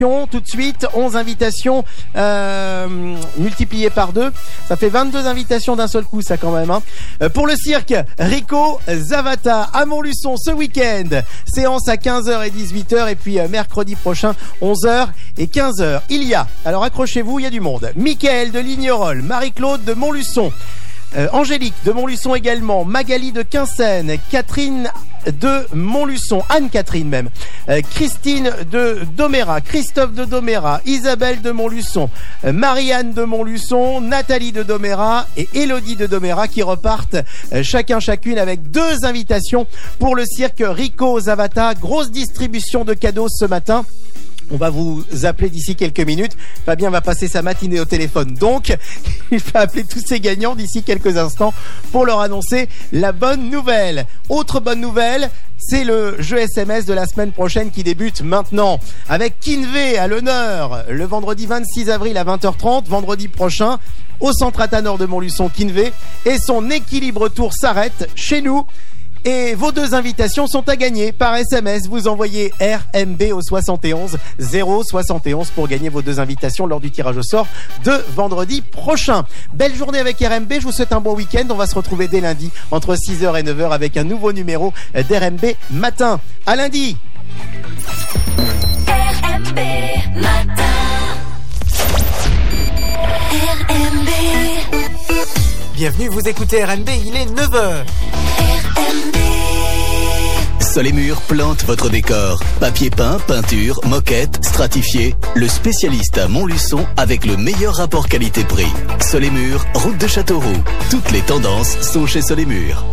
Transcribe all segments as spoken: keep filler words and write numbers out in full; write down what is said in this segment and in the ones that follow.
Tout de suite, onze invitations euh, multipliées par deux. Ça fait vingt-deux invitations d'un seul coup, ça quand même. Hein. Euh, pour le cirque, Rico Zavata à Montluçon ce week-end. Séance à quinze heures et dix-huit heures. Et puis euh, mercredi prochain, onze heures et quinze heures. Il y a, alors accrochez-vous, il y a du monde. Mickaël de Lignerolles, Marie-Claude de Montluçon. Euh, Angélique de Montluçon également, Magali de Quinssaines, Catherine de Montluçon, Anne-Catherine même, euh, Christine de Domérat, Christophe de Domérat, Isabelle de Montluçon, euh, Marianne de Montluçon, Nathalie de Domérat et Élodie de Domérat qui repartent euh, chacun chacune avec deux invitations pour le cirque Rico Zavata. Grosse distribution de cadeaux ce matin. On va vous appeler d'ici quelques minutes. Fabien va passer sa matinée au téléphone. Donc, il va appeler tous ces gagnants d'ici quelques instants pour leur annoncer la bonne nouvelle. Autre bonne nouvelle, c'est le jeu S M S de la semaine prochaine qui débute maintenant. Avec Kinvé à l'honneur, le vendredi vingt-six avril à vingt heures trente, vendredi prochain, au centre Athanor de Montluçon, Kinvé. Et son équilibre tour s'arrête chez nous. Et vos deux invitations sont à gagner par S M S. Vous envoyez R M B au soixante et onze zéro soixante et onze pour gagner vos deux invitations lors du tirage au sort de vendredi prochain. Belle journée avec R M B. Je vous souhaite un bon week-end. On va se retrouver dès lundi entre six heures et neuf heures avec un nouveau numéro d'R M B Matin. À lundi. R M B Matin. R M B. Bienvenue, vous écoutez R M B, il est neuf heures. R M B. Sol et Murs plante votre décor. Papier peint, peinture, moquette, stratifié. Le spécialiste à Montluçon avec le meilleur rapport qualité-prix. Sol et Murs, route de Châteauroux. Toutes les tendances sont chez Sol et Murs.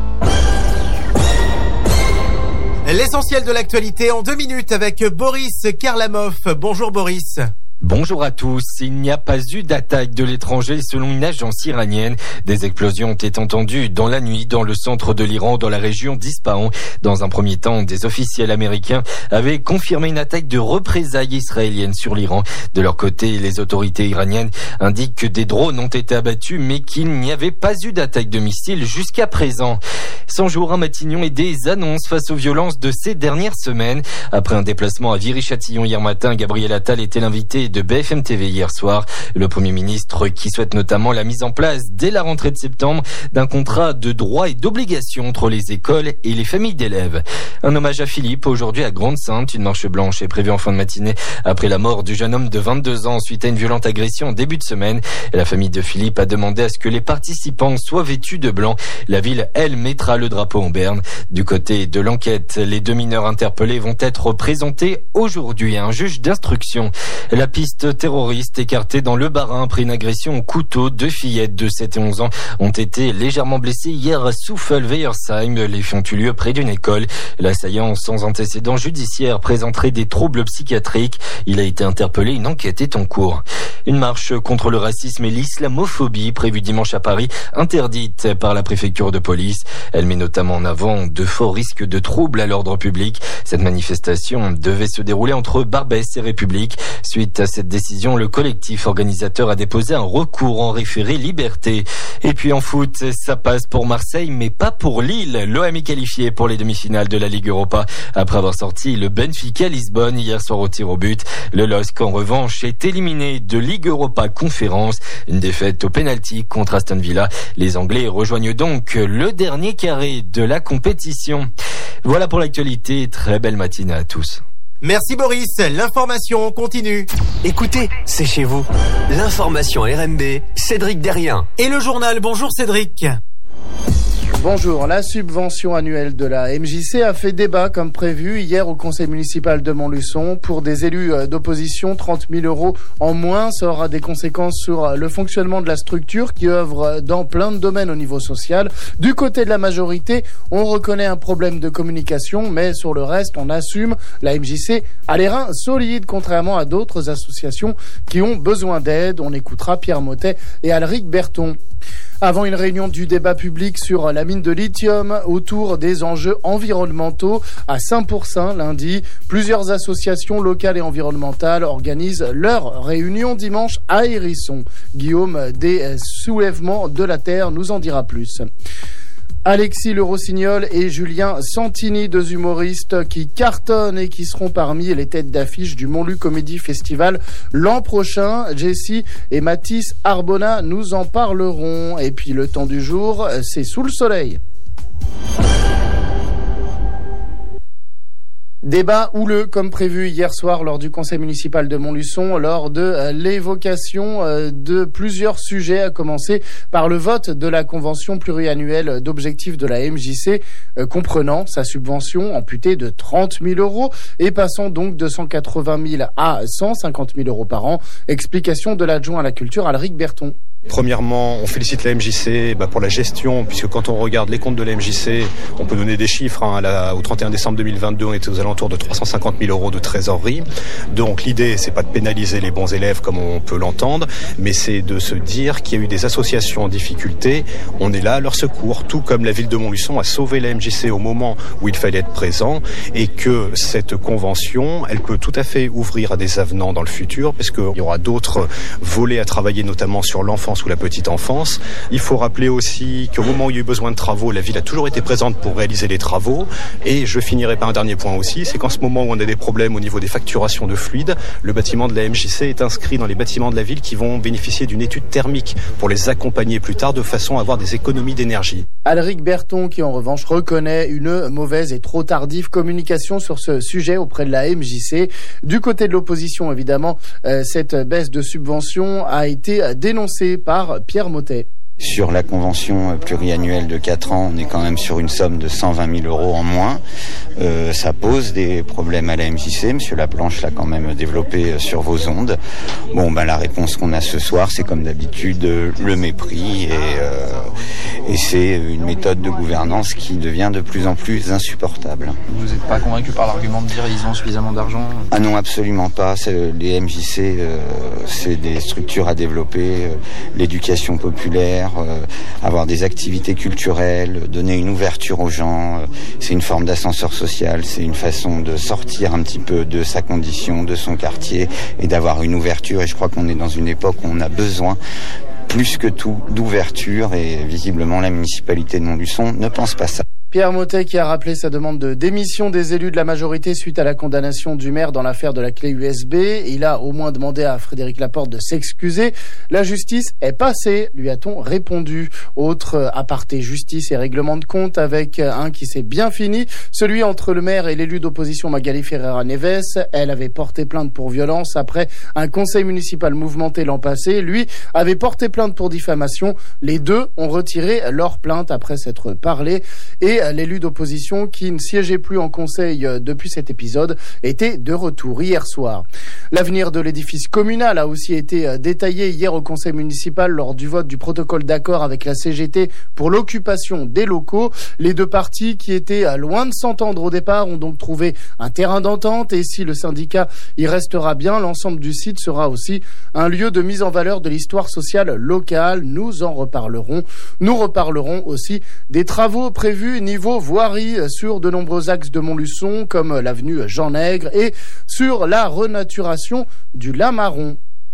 L'essentiel de l'actualité en deux minutes avec Boris Karlamov. Bonjour Boris. Bonjour à tous. Il n'y a pas eu d'attaque de l'étranger selon une agence iranienne. Des explosions ont été entendues dans la nuit dans le centre de l'Iran, dans la région d'Ispahan. Dans un premier temps, des officiels américains avaient confirmé une attaque de représailles israéliennes sur l'Iran. De leur côté, les autorités iraniennes indiquent que des drones ont été abattus, mais qu'il n'y avait pas eu d'attaque de missiles jusqu'à présent. cent jours à Matignon et des annonces face aux violences de ces dernières semaines. Après un déplacement à Viry-Châtillon hier matin, Gabriel Attal était l'invité de B F M T V hier soir. Le Premier ministre qui souhaite notamment la mise en place dès la rentrée de septembre d'un contrat de droits et d'obligations entre les écoles et les familles d'élèves. Un hommage à Philippe aujourd'hui à Grande-Sainte. Une marche blanche est prévue en fin de matinée après la mort du jeune homme de vingt-deux ans suite à une violente agression en début de semaine. Et la famille de Philippe a demandé à ce que les participants soient vêtus de blanc. La ville, elle, mettra le drapeau en berne. Du côté de l'enquête, les deux mineurs interpellés vont être présentés aujourd'hui à un juge d'instruction. La piste terroriste écartée dans le Bas-Rhin après une agression au couteau. Deux fillettes de sept et onze ans ont été légèrement blessées hier à Souffel-Weyersheim. Les faits ont eu lieu près d'une école. L'assaillant sans antécédent judiciaire présenterait des troubles psychiatriques. Il a été interpellé. Une enquête est en cours. Une marche contre le racisme et l'islamophobie prévue dimanche à Paris, interdite par la préfecture de police. Elle met notamment en avant de forts risques de troubles à l'ordre public. Cette manifestation devait se dérouler entre Barbès et République. Suite à cette décision, le collectif organisateur a déposé un recours en référé liberté. Et puis en foot, ça passe pour Marseille, mais pas pour Lille. L'O M est qualifié pour les demi-finales de la Ligue Europa après avoir sorti le Benfica Lisbonne hier soir au tir au but. Le L O S C, en revanche, est éliminé de Ligue Europa Conférence. Une défaite au pénalty contre Aston Villa. Les Anglais rejoignent donc le dernier carré de la compétition. Voilà pour l'actualité. Très belle matinée à tous. Merci Boris, l'information continue. Écoutez, c'est chez vous. L'information R M B, Cédric Derrien. Et le journal, bonjour Cédric. Bonjour, la subvention annuelle de la M J C a fait débat comme prévu hier au conseil municipal de Montluçon. Pour des élus d'opposition, trente mille euros en moins, ça aura des conséquences sur le fonctionnement de la structure qui œuvre dans plein de domaines au niveau social. Du côté de la majorité, on reconnaît un problème de communication, mais sur le reste, on assume. La M J C a les reins solides, contrairement à d'autres associations qui ont besoin d'aide. On écoutera Pierre Mottet et Alric Berton. Avant une réunion du débat public sur la mine de lithium autour des enjeux environnementaux à Saint-Pourçain lundi, plusieurs associations locales et environnementales organisent leur réunion dimanche à Hérisson. Guillaume des Soulèvements de la Terre nous en dira plus. Alexis Le Rossignol et Julien Santini, deux humoristes qui cartonnent et qui seront parmi les têtes d'affiche du Montluc Comedy Festival l'an prochain. Jessie et Mathis Arbona nous en parleront. Et puis le temps du jour, c'est sous le soleil. Débat houleux comme prévu hier soir lors du conseil municipal de Montluçon lors de l'évocation de plusieurs sujets, à commencer par le vote de la convention pluriannuelle d'objectifs de la M J C, comprenant sa subvention amputée de trente mille euros et passant donc de cent quatre-vingt mille à cent cinquante mille euros par an. Explication de l'adjoint à la culture Alric Berton. Premièrement, on félicite la M J C bah, pour la gestion, puisque quand on regarde les comptes de la M J C, on peut donner des chiffres. Hein, à la, au trente et un décembre deux mille vingt-deux, on était aux alentours de trois cent cinquante mille euros de trésorerie. Donc l'idée, c'est pas de pénaliser les bons élèves comme on peut l'entendre, mais c'est de se dire qu'il y a eu des associations en difficulté. On est là à leur secours, tout comme la ville de Montluçon a sauvé la M J C au moment où il fallait être présent, et que cette convention, elle peut tout à fait ouvrir à des avenants dans le futur, parce qu'il y aura d'autres volets à travailler, notamment sur l'enfant ou la petite enfance. Il faut rappeler aussi qu'au moment où il y a eu besoin de travaux, la ville a toujours été présente pour réaliser les travaux. Et je finirai par un dernier point aussi, c'est qu'en ce moment où on a des problèmes au niveau des facturations de fluides, le bâtiment de la M J C est inscrit dans les bâtiments de la ville qui vont bénéficier d'une étude thermique pour les accompagner plus tard de façon à avoir des économies d'énergie. Alric Berton qui en revanche reconnaît une mauvaise et trop tardive communication sur ce sujet auprès de la M J C. Du côté de l'opposition, évidemment, euh, cette baisse de subvention a été dénoncée par Pierre Mottet. Sur la convention pluriannuelle de quatre ans, on est quand même sur une somme de cent vingt mille euros en moins. Euh, ça pose des problèmes à la M J C. Monsieur Laplanche l'a quand même développé sur vos ondes. Bon, ben la réponse qu'on a ce soir, c'est comme d'habitude le mépris et, euh, et c'est une méthode de gouvernance qui devient de plus en plus insupportable. Vous n'êtes pas convaincu par l'argument de dire qu'ils ont suffisamment d'argent ? Ah non, absolument pas. C'est, les M J C, euh, c'est des structures à développer, euh, l'éducation populaire, Euh, avoir des activités culturelles, donner une ouverture aux gens, euh, c'est une forme d'ascenseur social, c'est une façon de sortir un petit peu de sa condition, de son quartier et d'avoir une ouverture. Et je crois qu'on est dans une époque où on a besoin plus que tout d'ouverture et visiblement la municipalité de Montluçon ne pense pas ça. Pierre Mottet qui a rappelé sa demande de démission des élus de la majorité suite à la condamnation du maire dans l'affaire de la clé U S B. Il a au moins demandé à Frédéric Laporte de s'excuser. La justice est passée, lui a-t-on répondu. Autre aparté justice et règlement de compte avec un qui s'est bien fini, celui entre le maire et l'élu d'opposition Magali Ferreira-Neves. Elle avait porté plainte pour violence après un conseil municipal mouvementé l'an passé. Lui avait porté plainte pour diffamation. Les deux ont retiré leur plainte après s'être parlé et l'élu d'opposition qui ne siégeait plus en conseil depuis cet épisode était de retour hier soir. L'avenir de l'édifice communal a aussi été détaillé hier au conseil municipal lors du vote du protocole d'accord avec la C G T pour l'occupation des locaux. Les deux parties qui étaient loin de s'entendre au départ ont donc trouvé un terrain d'entente et si le syndicat y restera bien, l'ensemble du site sera aussi un lieu de mise en valeur de l'histoire sociale locale. Nous en reparlerons. Nous reparlerons aussi des travaux prévus niveau voirie sur de nombreux axes de Montluçon comme l'avenue Jean Nègre et sur la renaturation du Lamaron.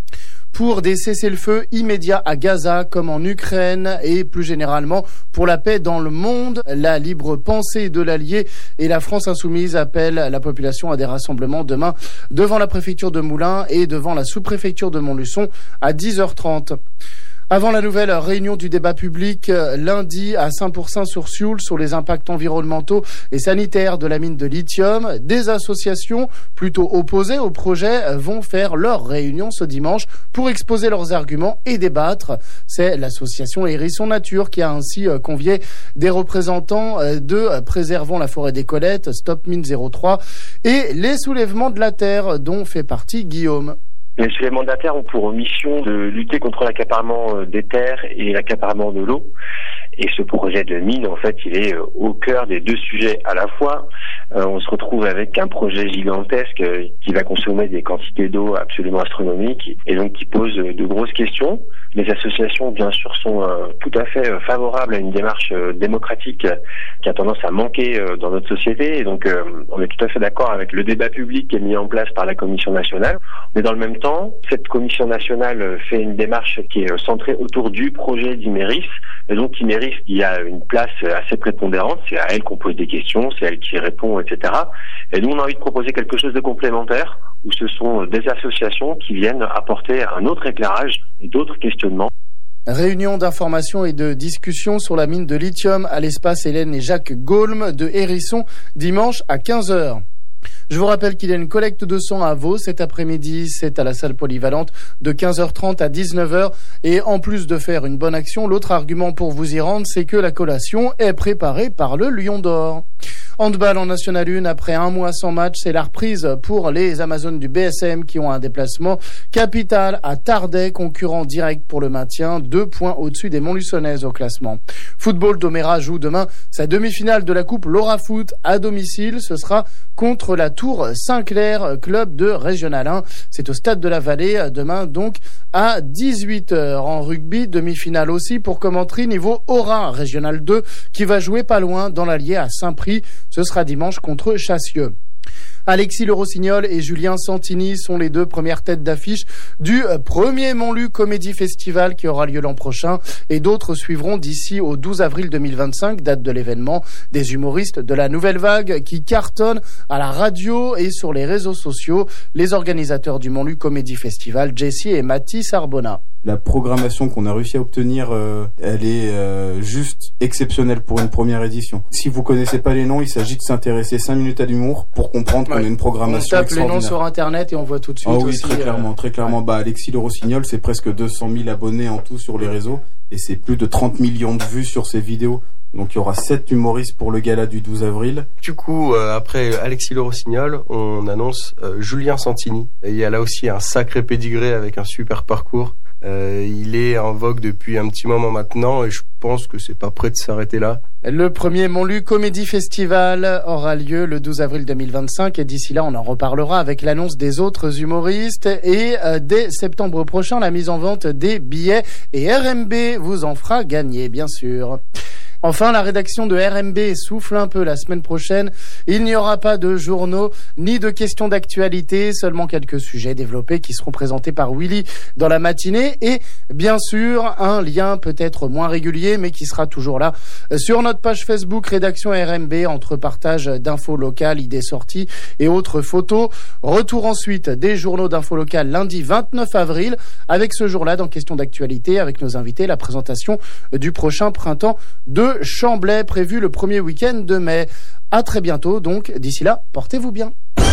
Pour des cessez-le-feu immédiats à Gaza comme en Ukraine et plus généralement pour la paix dans le monde, la libre pensée de l'Allié et la France insoumise appellent la population à des rassemblements demain devant la préfecture de Moulins et devant la sous-préfecture de Montluçon à dix heures trente. Avant la nouvelle réunion du débat public lundi à Saint-Pourçain-sur-Sioule sur les impacts environnementaux et sanitaires de la mine de lithium, des associations plutôt opposées au projet vont faire leur réunion ce dimanche pour exposer leurs arguments et débattre. C'est l'association Hérisson Nature qui a ainsi convié des représentants de Préservons la forêt des Colettes, Stop Mine zéro trois et les soulèvements de la terre dont fait partie Guillaume. Les soulèvements de la terre ont pour mission de lutter contre l'accaparement des terres et l'accaparement de l'eau. Et ce projet de mine, en fait, il est au cœur des deux sujets à la fois. Euh, on se retrouve avec un projet gigantesque qui va consommer des quantités d'eau absolument astronomiques et donc qui pose de grosses questions. Les associations, bien sûr, sont euh, tout à fait euh, favorables à une démarche euh, démocratique qui a tendance à manquer euh, dans notre société. Et donc, euh, on est tout à fait d'accord avec le débat public qui est mis en place par la Commission nationale. Mais dans le même temps, cette Commission nationale fait une démarche qui est euh, centrée autour du projet d'Imerys, et donc qui mérite journaliste, il y a une place assez prépondérante. C'est à elle qu'on pose des questions, c'est elle qui répond, et cetera. Et nous, on a envie de proposer quelque chose de complémentaire, où ce sont des associations qui viennent apporter un autre éclairage et d'autres questionnements. Réunion d'information et de discussion sur la mine de lithium à l'espace Hélène et Jacques Gaulme de Hérisson, dimanche à quinze heures. Je vous rappelle qu'il y a une collecte de sang à Vaud cet après-midi. C'est à la salle polyvalente de quinze heures trente à dix-neuf heures. Et en plus de faire une bonne action, l'autre argument pour vous y rendre, c'est que la collation est préparée par le Lion d'Or. Handball en National un, après un mois sans match, c'est la reprise pour les Amazones du B S M qui ont un déplacement capital à Tardais, concurrent direct pour le maintien, deux points au-dessus des Montluçonnaises au classement. Football, Doméra joue demain sa demi-finale de la Coupe Laura Foot à domicile. Ce sera contre la Tour Saint-Clair, club de Régional un. C'est au Stade de la Vallée, demain donc à dix-huit heures. En rugby, demi-finale aussi pour Commentry, niveau Haut-Rhin, Régional deux, qui va jouer pas loin dans l'Allier à Saint-Prix. Ce sera dimanche contre Chassieux. Alexis Le Rossignol et Julien Santini sont les deux premières têtes d'affiche du premier Montlu Comédie Festival qui aura lieu l'an prochain, et d'autres suivront d'ici au douze avril deux mille vingt-cinq, date de l'événement. Des humoristes de la nouvelle vague qui cartonnent à la radio et sur les réseaux sociaux. Les organisateurs du Montlu Comédie Festival, Jessie et Mathis Arbona. La programmation qu'on a réussi à obtenir, euh, elle est euh, juste exceptionnelle pour une première édition. Si vous connaissez pas les noms, il s'agit de s'intéresser cinq minutes à l'humour pour comprendre ouais. qu'on a une programmation extraordinaire. On tape les noms sur internet et on voit tout de suite. Ah oui, aussi, très clairement, euh... très clairement. Bah Alexis Le Rossignol, c'est presque deux cent mille abonnés en tout sur les réseaux et c'est plus de trente millions de vues sur ses vidéos. Donc il y aura sept humoristes pour le gala du douze avril. Du coup, euh, après Alexis Le Rossignol, on annonce euh, Julien Santini. Et il y a là aussi un sacré pédigré avec un super parcours. Euh, il est en vogue depuis un petit moment maintenant et je pense que c'est pas prêt de s'arrêter là. Le premier Montlu Comédie Festival aura lieu le douze avril deux mille vingt-cinq et d'ici là on en reparlera avec l'annonce des autres humoristes et euh, dès septembre prochain la mise en vente des billets et R M B vous en fera gagner bien sûr. Enfin, la rédaction de R M B souffle un peu la semaine prochaine. Il n'y aura pas de journaux ni de questions d'actualité, seulement quelques sujets développés qui seront présentés par Willy dans la matinée et bien sûr un lien peut-être moins régulier mais qui sera toujours là sur notre page Facebook rédaction R M B entre partage d'infos locales, idées sorties et autres photos. Retour ensuite des journaux d'infos locales lundi vingt-neuf avril avec ce jour-là dans questions d'actualité avec nos invités, la présentation du prochain printemps de Chamblay prévu le premier week-end de mai. À très bientôt donc, d'ici là, portez-vous bien.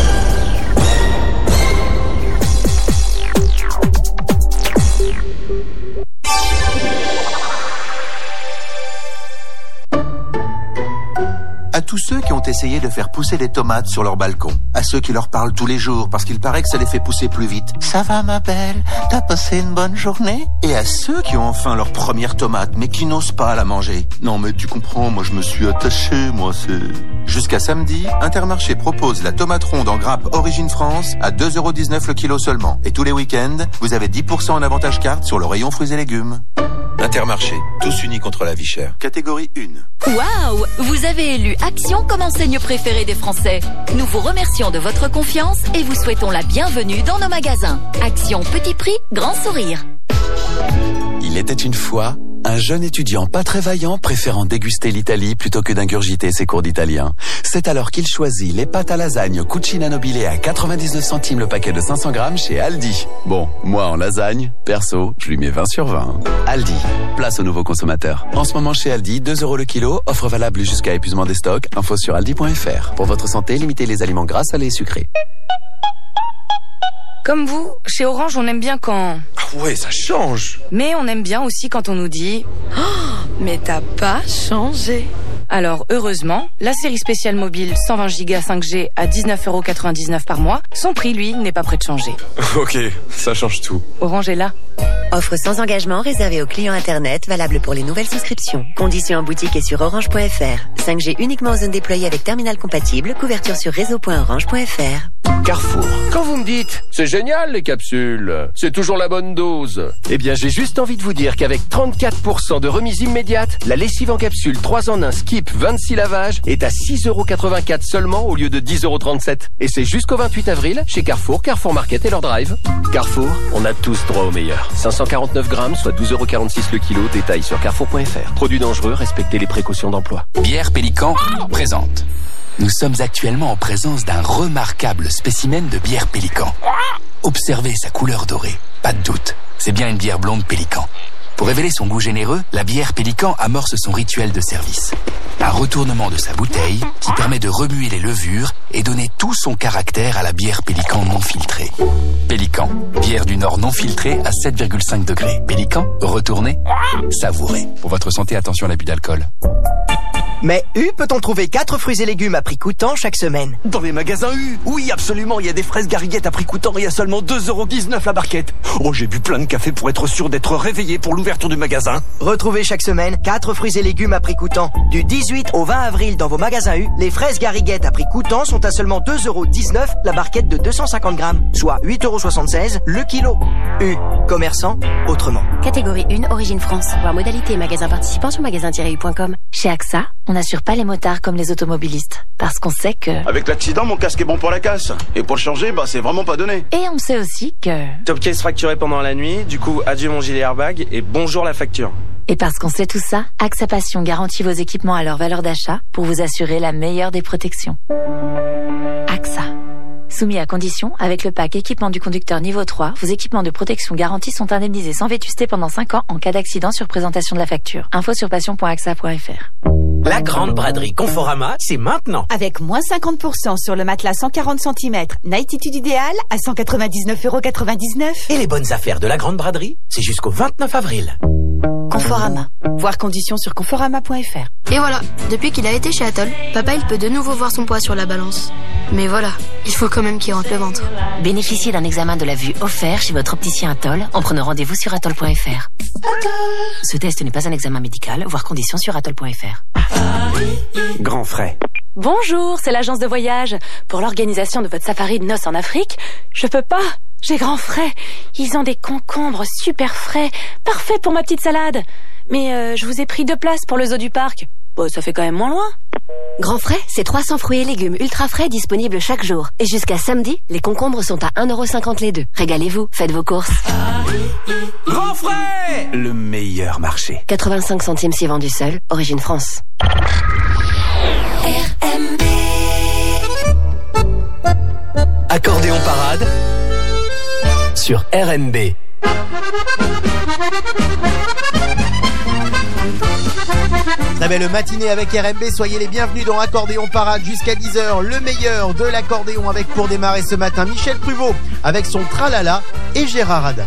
À tous ceux qui ont essayé de faire pousser des tomates sur leur balcon. À ceux qui leur parlent tous les jours parce qu'il paraît que ça les fait pousser plus vite. Ça va ma belle, t'as passé une bonne journée? Et à ceux qui ont enfin leur première tomate mais qui n'osent pas la manger. Non mais tu comprends, moi je me suis attaché, moi c'est... Jusqu'à samedi, Intermarché propose la tomate ronde en grappe Origine France à deux euros dix-neuf le kilo seulement. Et tous les week-ends, vous avez dix pour cent en avantage carte sur le rayon fruits et légumes. Intermarché, tous unis contre la vie chère. Catégorie un. Waouh! Vous avez élu Action comme enseigne préférée des Français. Nous vous remercions de votre confiance et vous souhaitons la bienvenue dans nos magasins. Action petit prix, grand sourire. Il était une fois un jeune étudiant pas très vaillant préférant déguster l'Italie plutôt que d'ingurgiter ses cours d'italien. C'est alors qu'il choisit les pâtes à lasagne Cucina Nobile à quatre-vingt-dix-neuf centimes le paquet de cinq cents grammes chez Aldi. Bon, moi en lasagne, perso, je lui mets vingt sur vingt. Aldi, place aux nouveaux consommateurs. En ce moment chez Aldi, deux euros le kilo, offre valable jusqu'à épuisement des stocks. Info sur aldi point f r. Pour votre santé, limitez les aliments gras, salés et sucrés. Comme vous, chez Orange, on aime bien quand... Ah ouais, ça change. Mais on aime bien aussi quand on nous dit oh, « Mais t'as pas changé !» Alors, heureusement, la série spéciale mobile cent vingt giga cinq G à dix-neuf euros quatre-vingt-dix-neuf par mois, son prix, lui, n'est pas prêt de changer. Ok, ça change tout. Orange est là. Offre sans engagement réservée aux clients Internet, valable pour les nouvelles souscriptions. Conditions en boutique et sur orange point f r. cinq G uniquement en zone déployée avec terminal compatible, couverture sur réseau point orange point f r. Carrefour. Quand vous me dites, c'est génial les capsules, c'est toujours la bonne dose. Eh bien, j'ai juste envie de vous dire qu'avec trente-quatre pour cent de remise immédiate, la lessive en capsule trois en un Skip vingt-six lavages est à six euros quatre-vingt-quatre seulement au lieu de dix euros trente-sept. Et c'est jusqu'au vingt-huit avril chez Carrefour, Carrefour Market et leur drive. Carrefour, on a tous droit au meilleur. cinq cents cent quarante-neuf grammes, soit douze euros quarante-six le kilo. Détail sur carrefour point f r. Produit dangereux, respectez les précautions d'emploi. Bière Pélican présente. Nous sommes actuellement en présence d'un remarquable spécimen de bière Pélican. Observez sa couleur dorée. Pas de doute, c'est bien une bière blonde Pélican. Pour révéler son goût généreux, la bière Pélican amorce son rituel de service. Un retournement de sa bouteille qui permet de remuer les levures et donner tout son caractère à la bière Pélican non filtrée. Pélican, bière du Nord non filtrée à sept virgule cinq degrés. Pélican, retournez, savourez. Pour votre santé, attention à l'abus d'alcool. Mais U peut-on trouver quatre fruits et légumes à prix coûtant chaque semaine? Dans les magasins U, oui absolument, il y a des fraises gariguettes à prix coûtant et à seulement deux euros dix-neuf la barquette. Oh, j'ai bu plein de café pour être sûr d'être réveillé pour l'ouverture du magasin. Retrouvez chaque semaine quatre fruits et légumes à prix coûtant. Du dix-huit au vingt avril dans vos magasins U, les fraises gariguettes à prix coûtant sont à seulement deux euros dix-neuf la barquette de deux cent cinquante grammes, soit huit euros soixante-seize le kilo. U, commerçant autrement. Catégorie un, origine France. Voir modalité et magasin participant sur magasin tiret u point com. Chez A X A, on n'assure pas les motards comme les automobilistes. Parce qu'on sait que... Avec l'accident, mon casque est bon pour la casse. Et pour le changer, bah c'est vraiment pas donné. Et on sait aussi que... Top case fracturé pendant la nuit, du coup adieu mon gilet airbag et bonjour la facture. Et parce qu'on sait tout ça, A X A Passion garantit vos équipements à leur valeur d'achat pour vous assurer la meilleure des protections. A X A. Soumis à condition, avec le pack équipement du conducteur niveau trois, vos équipements de protection garantis sont indemnisés sans vétusté pendant cinq ans en cas d'accident sur présentation de la facture. Info sur passion point a x a point f r. La grande braderie Conforama, c'est maintenant. Avec moins cinquante pour cent sur le matelas cent quarante centimètres, Nightitude idéal à cent quatre-vingt-dix-neuf euros quatre-vingt-dix-neuf. Et les bonnes affaires de la grande braderie, c'est jusqu'au vingt-neuf avril. Conforama. Voir conditions sur conforama point f r. Et voilà, depuis qu'il a été chez Atoll, papa il peut de nouveau voir son poids sur la balance. Mais voilà, il faut quand même qu'il rentre le ventre. Bénéficiez d'un examen de la vue offert chez votre opticien Atoll en prenant rendez-vous sur atoll point f r. Ce test n'est pas un examen médical, voir conditions sur atoll point f r. Grand frais. Bonjour, c'est l'agence de voyage. Pour l'organisation de votre safari de noces en Afrique, je peux pas. J'ai grand frais. Ils ont des concombres super frais, parfaits pour ma petite salade. Mais euh, je vous ai pris deux places pour le zoo du parc. Bon, ça fait quand même moins loin. Grand frais, c'est trois cents fruits et légumes ultra frais disponibles chaque jour. Et jusqu'à samedi, les concombres sont à un euro cinquante les deux. Régalez-vous, faites vos courses. Grand frais, le meilleur marché. quatre-vingt-cinq centimes si vendu seul, origine France. R M B. Accordéon parade sur R M B. Très belle matinée avec R M B, soyez les bienvenus dans Accordéon Parade jusqu'à dix heures, le meilleur de l'accordéon avec pour démarrer ce matin Michel Pruvot avec son Tralala et Gérard Ada.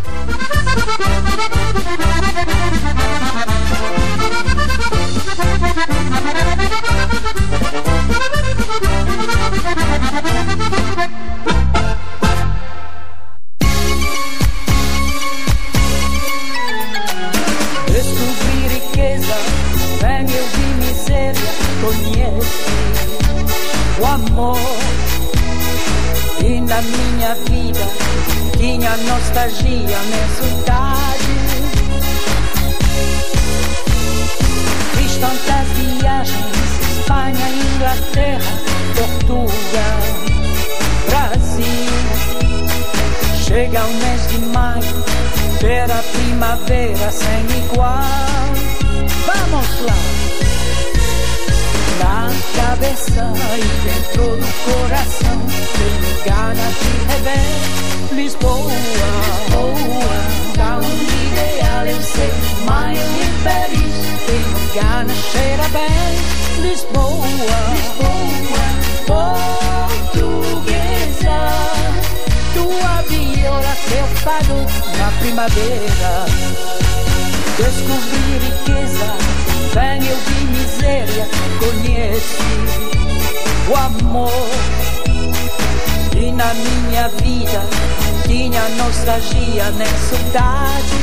Descobri riqueza, venho de miséria, conheci o amor. E na minha vida tinha nostalgia, nem saudade. Fiz tantas viagens, Espanha, Inglaterra, Portugal, Brasil. Chega o mês de maio, ver a primavera sem igual. Vamos lá! Na cabeça e dentro do coração tenho ganas de rever Lisboa, Lisboa. Tão ideal eu sei, mas em Paris tenho ganas, cheira bem Lisboa, Lisboa. Portuguesa, tua viola, teu fado na primavera. Descobri riqueza, venho de miséria, conheci o amor. E na minha vida tinha nostalgia, nem saudade.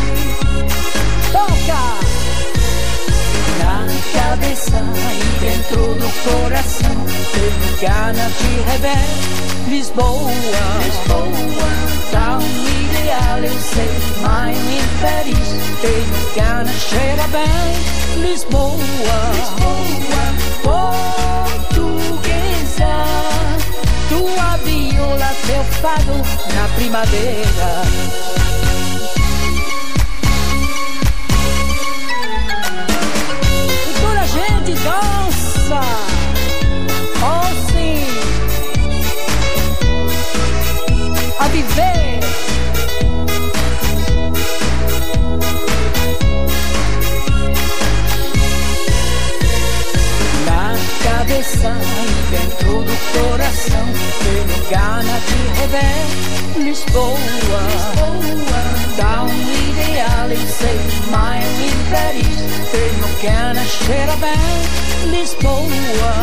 Toca! Na cabeça e dentro do coração tenho ganas de rever Lisboa, Lisboa. Tão ideal eu sei, mas em Paris tenho ganas, cheira bem Lisboa, Lisboa. Portuguesa, tua viola, teu fado na primavera. rever Lisboa. Da um ideal eu sei mais em Paris. Tenho que nascer bem Lisboa.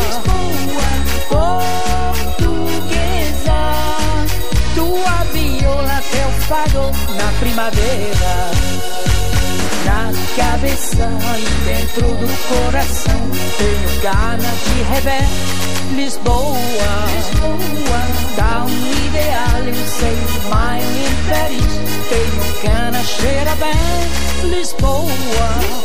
Portuguesa, tua viola, teu fado na primavera. Na cabeça e dentro do coração tenho ganas de rever Lisboa. Dá um ideal, eu sei, mais em Paris. Tenho ganas de cheirar bem Lisboa.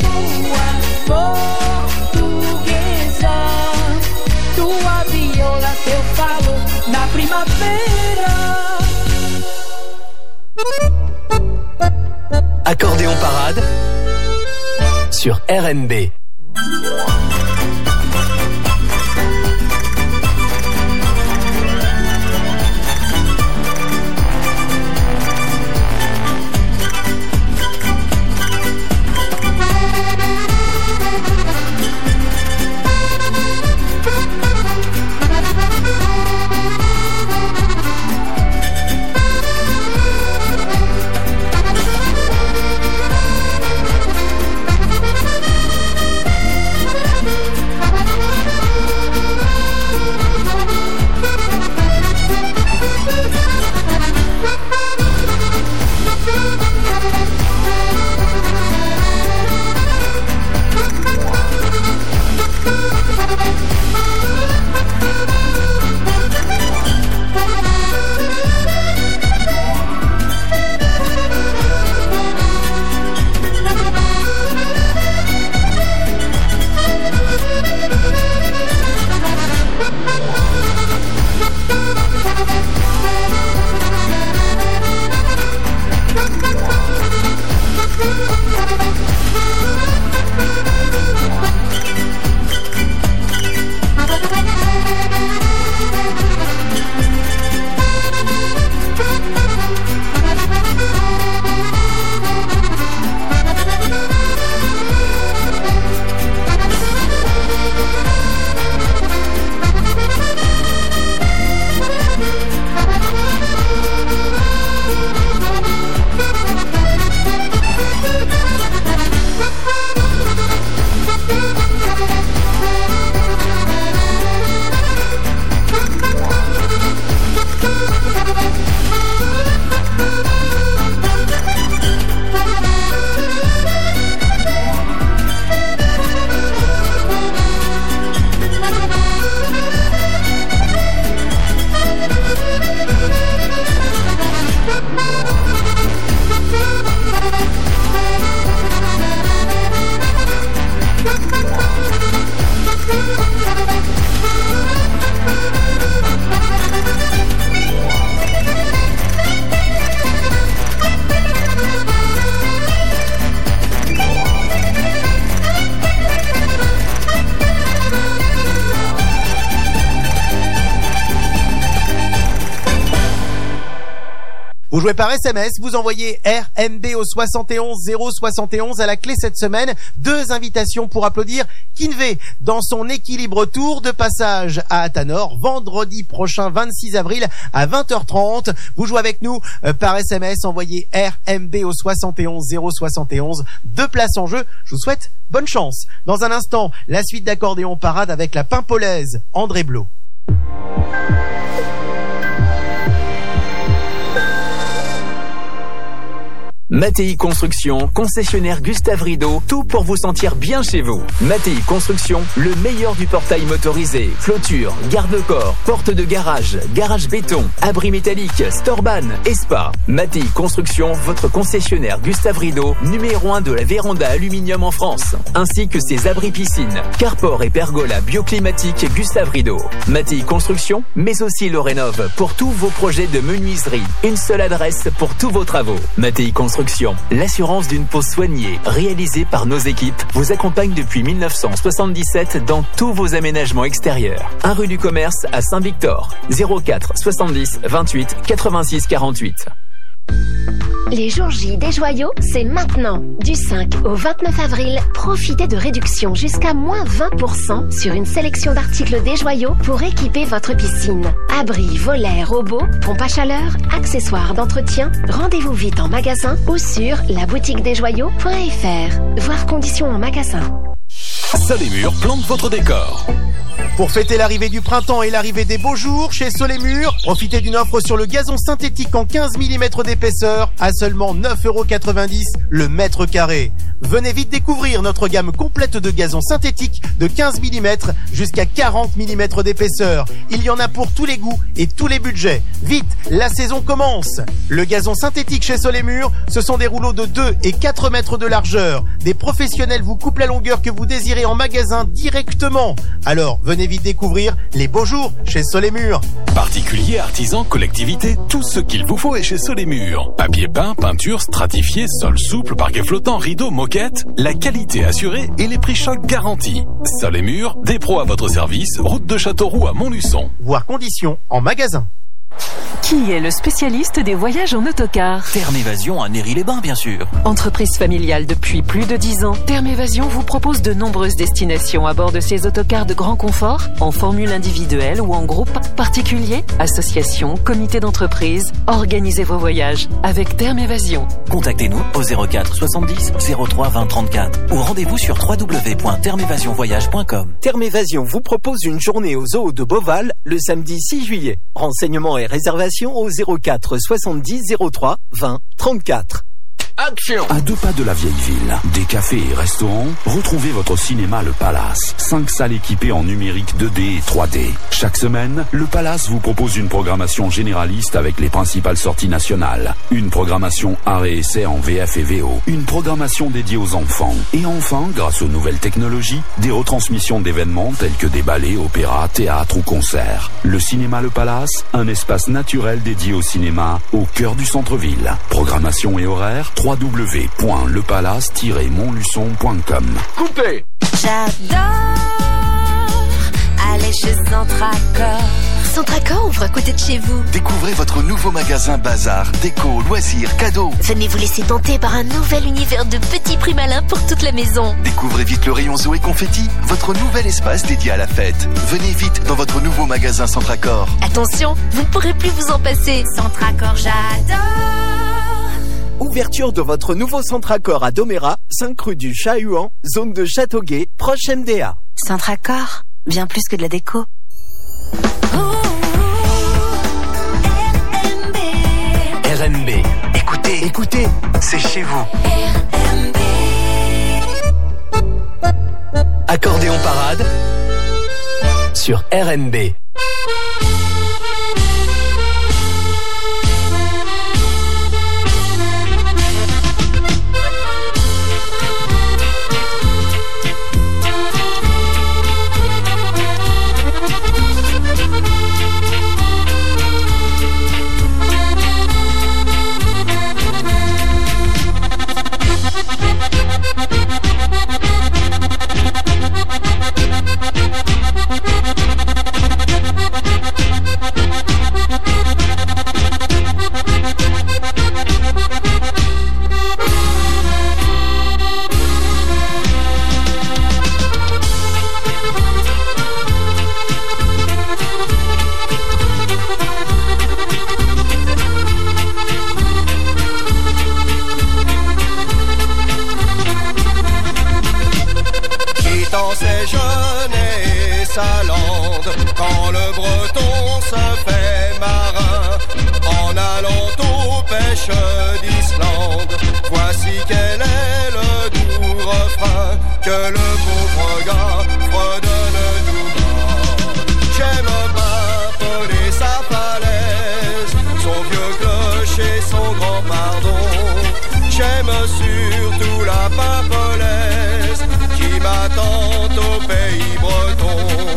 Portuguesa, tua viola, teu falo na primavera. Accordéon Parade sur R N B. Vous jouez par S M S, vous envoyez R M B au soixante et onze zéro soixante et onze à la clé cette semaine. Deux invitations pour applaudir Kinvé dans son équilibre tour de passage à Athanor vendredi prochain vingt-six avril à vingt heures trente. Vous jouez avec nous par S M S, envoyez R M B au soixante et onze zéro soixante et onze. Deux places en jeu. Je vous souhaite bonne chance. Dans un instant, la suite d'Accordéon Parade avec la Pimpolaise, André Blot. Mattei Construction, concessionnaire Gustave Rideau, tout pour vous sentir bien chez vous. Mattei Construction, le meilleur du portail motorisé, clôture, garde-corps, porte de garage, garage béton, abri métallique, storban, Espa. Mattei Construction, votre concessionnaire Gustave Rideau, numéro un de la véranda aluminium en France, ainsi que ses abris piscines, carport et pergola bioclimatiques Gustave Rideau. Mattei Construction, mais aussi le rénove pour tous vos projets de menuiserie. Une seule adresse pour tous vos travaux. Mattei Construction. L'assurance d'une peau soignée, réalisée par nos équipes, vous accompagne depuis mille neuf cent soixante-dix-sept dans tous vos aménagements extérieurs. un rue du Commerce à Saint-Victor, zéro quatre soixante-dix vingt-huit quatre-vingt-six quarante-huit. Les jours J des joyaux, c'est maintenant. Du cinq au vingt-neuf avril, profitez de réductions jusqu'à moins vingt pour cent sur une sélection d'articles des joyaux pour équiper votre piscine. Abris, volets, robots, pompe à chaleur, accessoires d'entretien. Rendez-vous vite en magasin ou sur la boutique des joyaux point f r. Voir conditions en magasin. Sol et Murs plante votre décor. Pour fêter l'arrivée du printemps et l'arrivée des beaux jours, chez Sol et Murs, profitez d'une offre sur le gazon synthétique en quinze millimètres d'épaisseur à seulement neuf euros quatre-vingt-dix le mètre carré. Venez vite découvrir notre gamme complète de gazon synthétique de quinze millimètres jusqu'à quarante millimètres d'épaisseur. Il y en a pour tous les goûts et tous les budgets. Vite, la saison commence. Le gazon synthétique chez Sol et Murs, ce sont des rouleaux de deux et quatre mètres de largeur. Des professionnels vous coupent la longueur que vous désirez en magasin directement. Alors, venez vite découvrir les beaux jours chez Sol et Murs. Particuliers, artisans, collectivités, tout ce qu'il vous faut est chez Sol et Murs. Papier peint, peinture, stratifié, sol souple, parquet flottant, rideau, moquette. La qualité assurée et les prix chocs garantis. Sol et Murs, des pros à votre service, route de Châteauroux à Montluçon. Voir conditions en magasin. Qui est le spécialiste des voyages en autocar? Terme Évasion à Néry-les-Bains, bien sûr. Entreprise familiale depuis plus de dix ans, Terme Évasion vous propose de nombreuses destinations à bord de ces autocars de grand confort, en formule individuelle ou en groupe, particulier, association, comité d'entreprise. Organisez vos voyages avec Terme Évasion. Contactez-nous au zéro quatre soixante-dix zéro trois vingt trente-quatre ou rendez-vous sur w w w point terme évasion voyage point com. Terme Évasion vous propose une journée au zoo de Beauval le samedi six juillet. Renseignements et réservations au zéro quatre soixante-dix zéro trois vingt trente-quatre. Action! À deux pas de la vieille ville, des cafés et restaurants, retrouvez votre cinéma Le Palace. Cinq salles équipées en numérique deux D et trois D. Chaque semaine, Le Palace vous propose une programmation généraliste avec les principales sorties nationales. Une programmation art et essai en V F et V O. Une programmation dédiée aux enfants. Et enfin, grâce aux nouvelles technologies, des retransmissions d'événements tels que des ballets, opéras, théâtres ou concerts. Le cinéma Le Palace, un espace naturel dédié au cinéma au cœur du centre-ville. Programmation et horaire, w w w point le palace tiret montluçon point com. Coupé! J'adore aller chez Centracor. Centracor ouvre à côté de chez vous. Découvrez votre nouveau magasin bazar, déco, loisirs, cadeaux. Venez vous laisser tenter par un nouvel univers de petits prix malins pour toute la maison. Découvrez vite le rayon Zoé Confetti, votre nouvel espace dédié à la fête. Venez vite dans votre nouveau magasin Centracor. Attention, vous ne pourrez plus vous en passer. Centracor, j'adore. Ouverture de votre nouveau Centracor à Domérat, cinq rue du Chat-Huan, zone de Châteauguay, proche M D A. Centracor, bien plus que de la déco. R M B. Écoutez, écoutez, c'est chez vous. Accordéon parade sur R M B. Quand le breton se fait marin, en allant aux pêches d'Islande, voici quel est le doux refrain que le pauvre gars fredonne tout bas. J'aime m'appeler sa falaise, son vieux clocher, son grand pardon. J'aime surtout la pimpolaise qui m'attend au pays breton.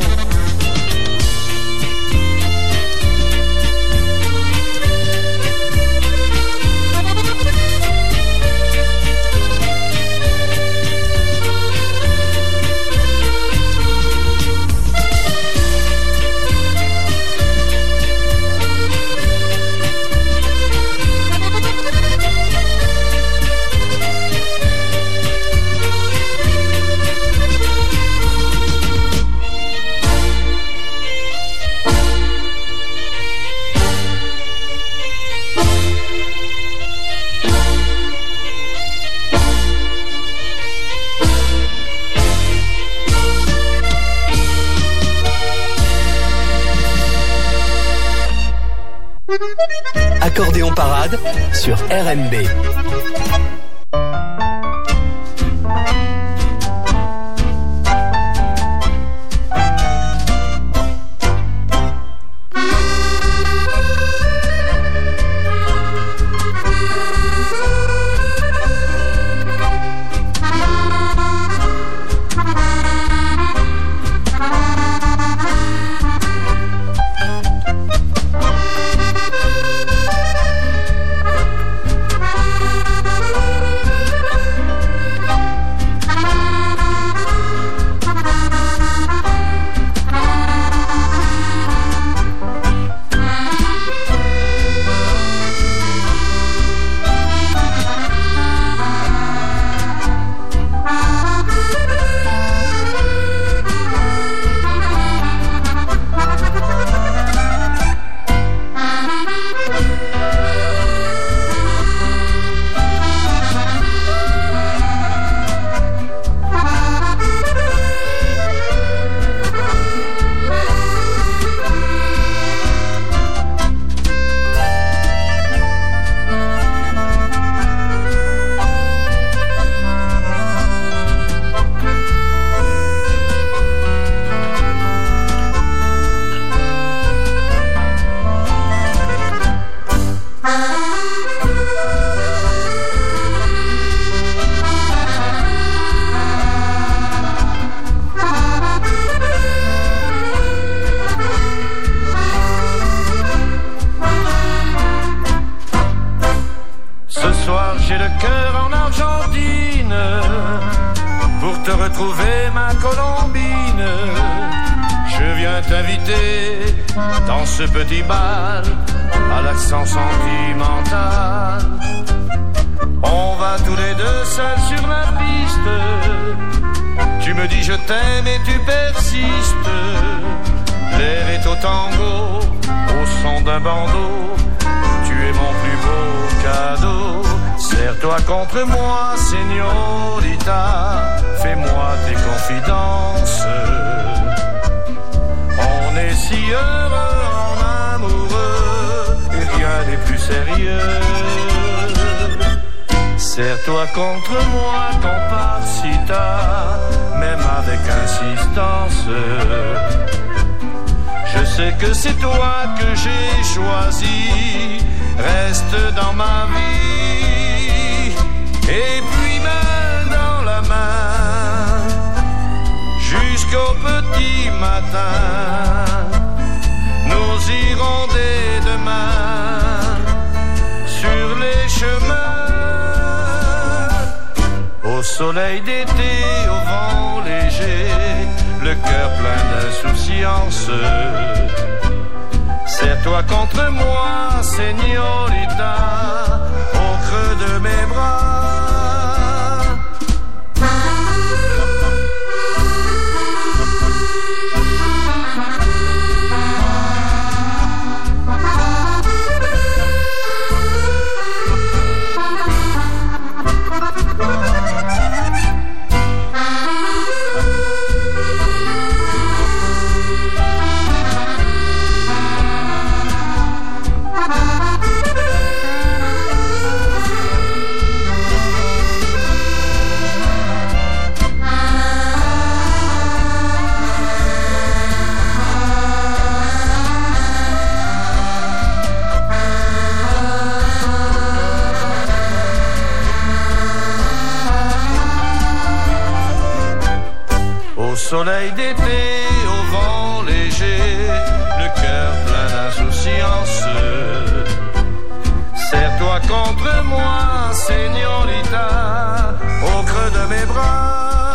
parade sur R N B. Serre-toi contre moi, ton par-cita, même avec insistance. Je sais que c'est toi que j'ai choisi, reste dans ma vie. Et puis main dans la main, jusqu'au petit matin, nous irons dès demain sur les chemins. Au soleil d'été, au vent léger, le cœur plein d'insouciance. Serre-toi contre moi, señorita, au creux de mes bras. Soleil d'été, au vent léger, le cœur plein d'insouciance. Serre-toi contre moi, señorita, au creux de mes bras.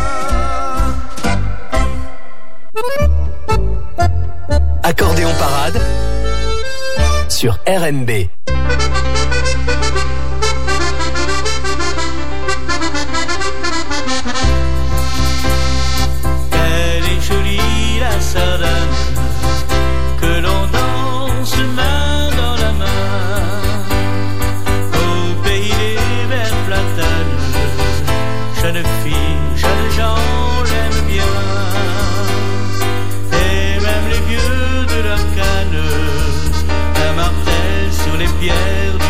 Accordéon parade sur R N B. Que l'on danse main dans la main au pays des verts platanes. Jeune fille, jeunes gens l'aiment bien, et même les vieux de leur canne, un martel sur les pierres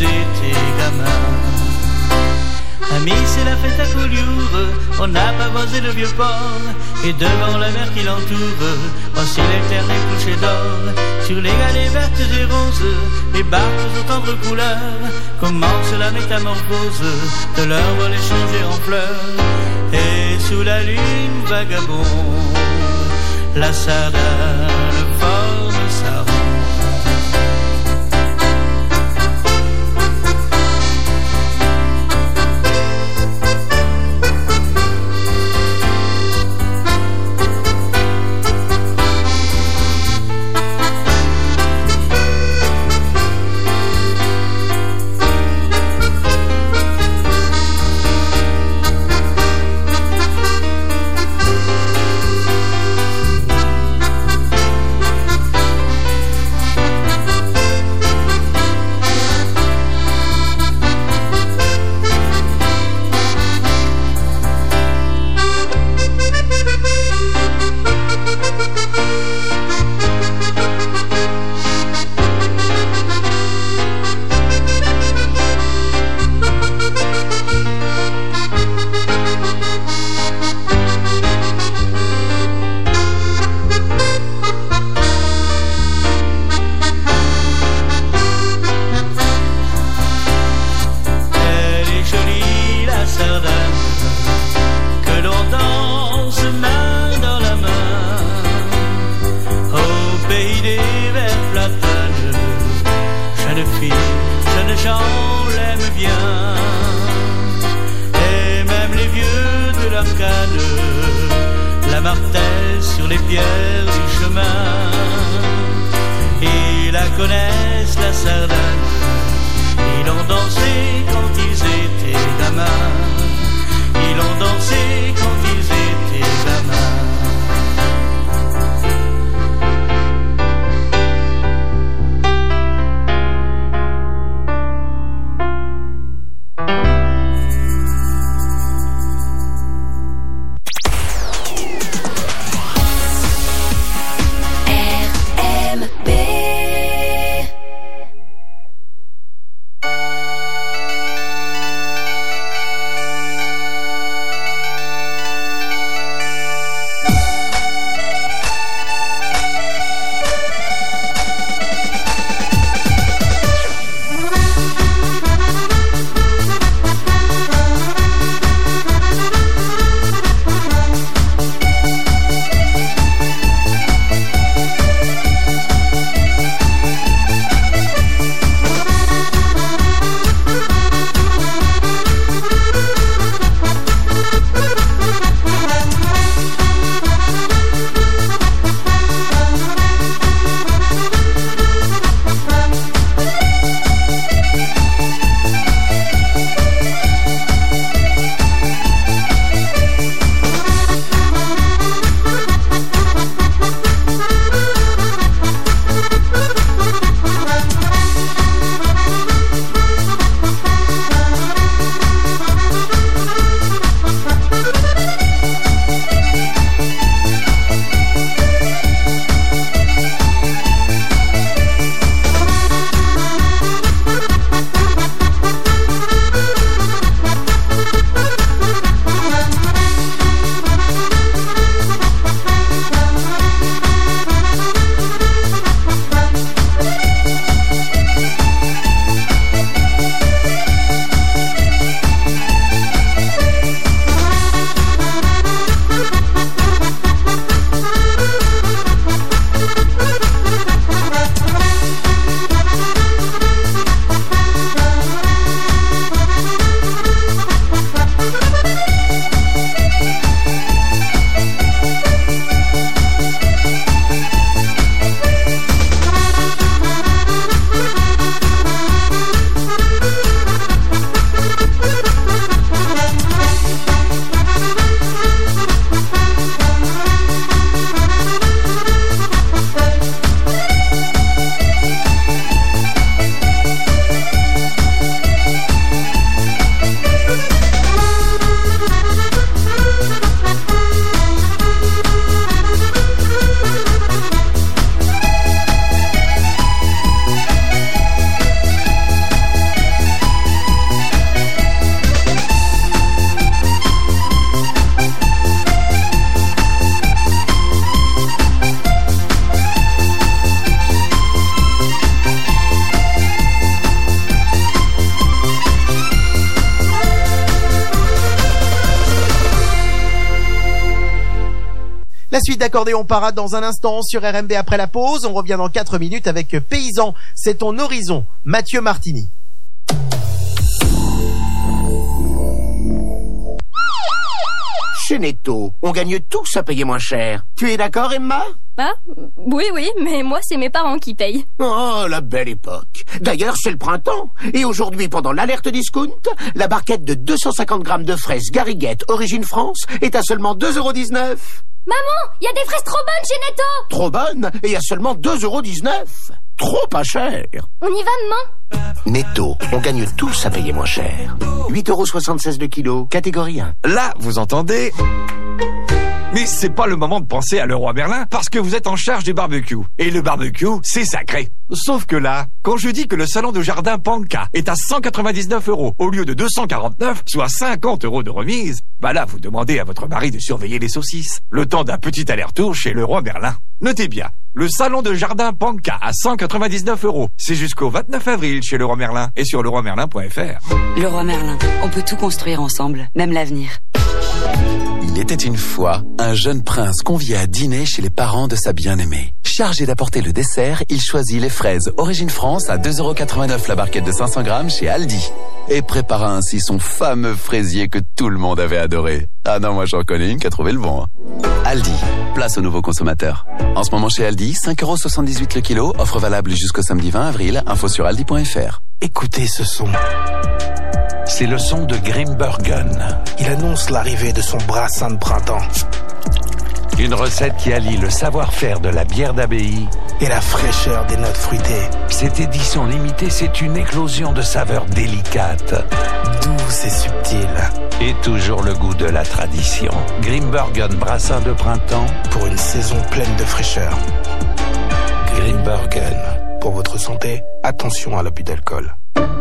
étaient gamins. Amis, c'est la fête à Collioure, on n'a pas boisé le vieux port, et devant la mer qui l'entoure, voici l'éternel coucher d'or. Sur les galets vertes et roses, les barques aux tendres couleurs, commence la métamorphose de leur vol échangé en fleurs. Et sous la lune vagabonde, la sardane forme sa ronde. La suite d'Accordéon Parade dans un instant sur R M B après la pause. On revient dans quatre minutes avec Paysan, c'est ton horizon. Mathieu Martini. Chez Netto, on gagne tous à payer moins cher. Tu es d'accord, Emma? Ah, oui, oui, mais moi, c'est mes parents qui payent. Oh, la belle époque. D'ailleurs, c'est le printemps. Et aujourd'hui, pendant l'alerte discount, la barquette de deux cent cinquante grammes de fraises Gariguette Origine France est à seulement deux euros dix-neuf. Maman, il y a des fraises trop bonnes chez Netto. Trop bonnes et à seulement deux euros dix-neuf. Trop pas cher. On y va demain. Netto, on gagne tous à payer moins cher. huit euros soixante-seize le kilo, catégorie un. Là, vous entendez? Mais c'est pas le moment de penser à Leroy Merlin parce que vous êtes en charge du barbecue. Et le barbecue, c'est sacré. Sauf que là, quand je dis que le salon de jardin Panka est à cent quatre-vingt-dix-neuf euros au lieu de deux cent quarante-neuf, soit cinquante euros de remise, bah là, vous demandez à votre mari de surveiller les saucisses. Le temps d'un petit aller-retour chez Leroy Merlin. Notez bien, le salon de jardin Panka à cent quatre-vingt-dix-neuf euros. C'est jusqu'au vingt-neuf avril chez Leroy Merlin et sur leroy merlin point f r. Leroy Merlin, on peut tout construire ensemble, même l'avenir. Il était une fois un jeune prince convié à dîner chez les parents de sa bien-aimée. Chargé d'apporter le dessert, il choisit les fraises Origine France à deux euros quatre-vingt-neuf la barquette de cinq cents grammes chez Aldi. Et prépara ainsi son fameux fraisier que tout le monde avait adoré. Ah non, moi j'en connais une qui a trouvé le bon. Hein. Aldi, place aux nouveaux consommateurs. En ce moment chez Aldi, cinq euros soixante-dix-huit le kilo, offre valable jusqu'au samedi vingt avril, info sur aldi point f r. Écoutez ce son. C'est le son de Grimbergen. Il annonce l'arrivée de son brassin de printemps. Une recette qui allie le savoir-faire de la bière d'abbaye et la fraîcheur des notes fruitées. Cette édition limitée, c'est une éclosion de saveurs délicates, douces et subtiles. Et toujours le goût de la tradition. Grimbergen brassin de printemps pour une saison pleine de fraîcheur. Grimbergen. Pour votre santé, attention à l'abus d'alcool.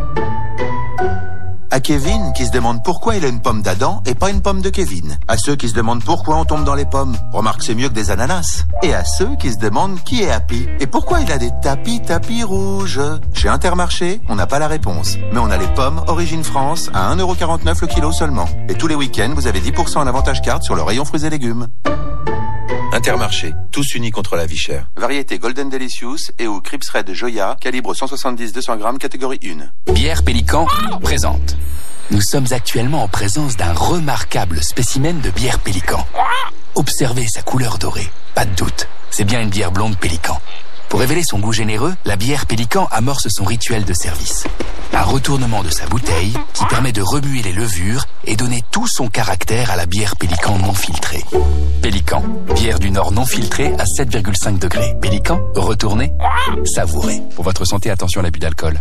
À Kevin qui se demande pourquoi il a une pomme d'Adam et pas une pomme de Kevin. À ceux qui se demandent pourquoi on tombe dans les pommes. Remarque, c'est mieux que des ananas. Et à ceux qui se demandent qui est Happy et pourquoi il a des tapis tapis rouges. Chez Intermarché, on n'a pas la réponse. Mais on a les pommes Origine France à un euro quarante-neuf le kilo seulement. Et tous les week-ends, vous avez dix pour cent en avantage carte sur le rayon fruits et légumes. Intermarché, tous unis contre la vie chère. Variété Golden Delicious et ou Crips Red Joya, calibre cent soixante-dix deux cents grammes, catégorie un. Bière Pélican présente. Nous sommes actuellement en présence d'un remarquable spécimen de bière Pélican. Observez sa couleur dorée. Pas de doute, c'est bien une bière blonde Pélican. Pour révéler son goût généreux, la bière Pélican amorce son rituel de service. Un retournement de sa bouteille qui permet de remuer les levures et donner tout son caractère à la bière Pélican non filtrée. Pélican, bière du Nord non filtrée à sept virgule cinq degrés. Pélican, retournez, savourez. Pour votre santé, attention à l'abus d'alcool.